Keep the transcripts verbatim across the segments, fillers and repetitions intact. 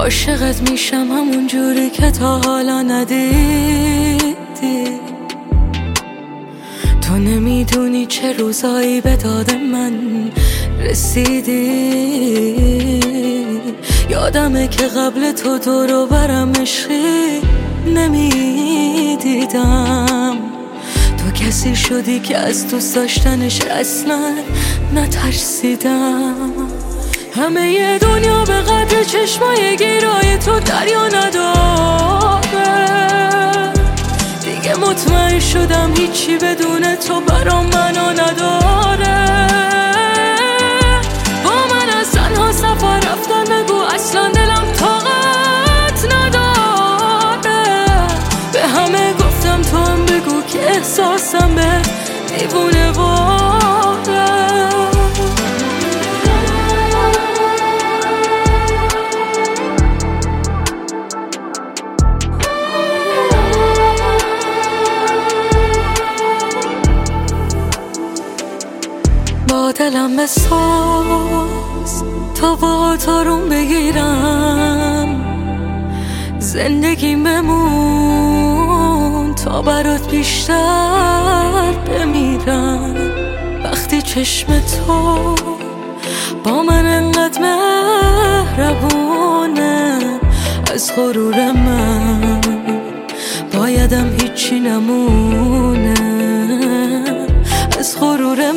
عاشقت میشم همون جوری که تا حالا ندیدی. تو نمیدونی چه روزایی به داد من رسیدی. یادمه که قبل تو دور و برم عشقی نمیدیدم. تو کسی شدی که از دوست داشتنش اصلا نترسیدم. همه ی دنیا به قدر چشمای گیرای تو دریا نداره. دیگه مطمئن شدم هیچی بدون تو برام منو نداره. با من از تنها سفر رفتن بگو اصلا دلم طاقت نداره. به همه گفتم تو هم بگو که احساسم به دیوونه واره. با دلم بساز تا با تارون بگیرم. زندگیم بمون تا برات بیشتر بمیرم. وقتی چشم تو با من انقدر مهربونه، از غرور من بایدم هیچی نمونه. از غرور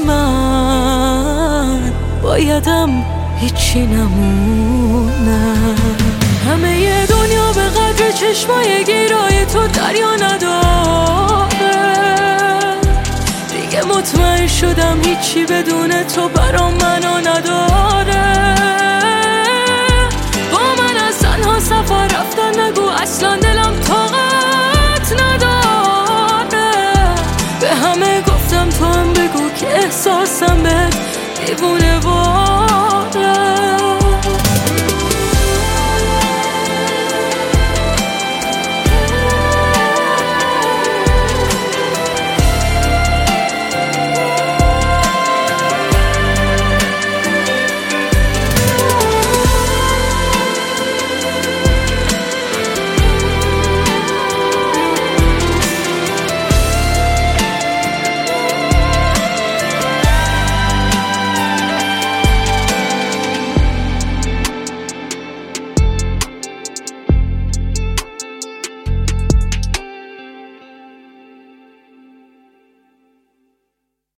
من بایدم هیچی نمونه. همه ی دنیا به قدر چشمای گیرای تو دریا نداره. دیگه مطمئن شدم هیچی بدون تو برام منو نداره. با من از تنها سفر رفتن نگو اصلا دلم طاقت نداره. به همه گفتم تو هم بگو که احساسم به دیوونه واره.